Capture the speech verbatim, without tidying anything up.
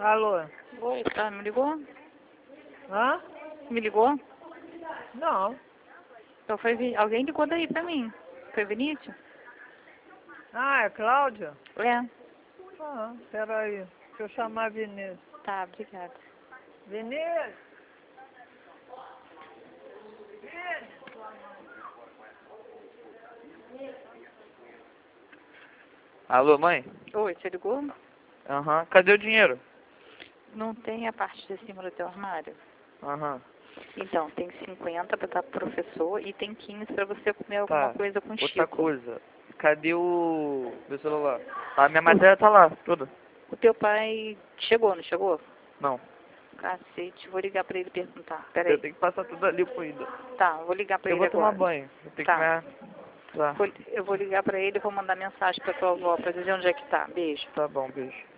Alô? Oi, tá, me ligou? Hã? Me ligou? Não. Então foi Vi- alguém ligou daí pra mim. Foi Vinícius? Ah, é Cláudia? É. Ah, peraí. Deixa eu chamar Vinícius. Tá, obrigada. Vinícius! Alô, mãe? Oi, você ligou? Aham. Cadê o dinheiro? Não tem a parte de cima do teu armário? Aham. Então, tem cinquenta pra dar pro professor e tem quinze pra você comer alguma Tá. coisa com Outra Chico. coisa. Cadê o meu celular? A minha matéria tá lá, toda. O teu pai chegou, não chegou? Não. Cacete, vou ligar pra ele perguntar. Eu Peraí. tenho que passar tudo ali pro ainda. Tá, vou ligar pra Eu ele vou tomar agora. banho. Eu tenho Tá. que me... Tá. Vou- Eu vou ligar pra ele e vou mandar mensagem pra tua avó pra dizer onde é que tá. Beijo. Tá bom, beijo.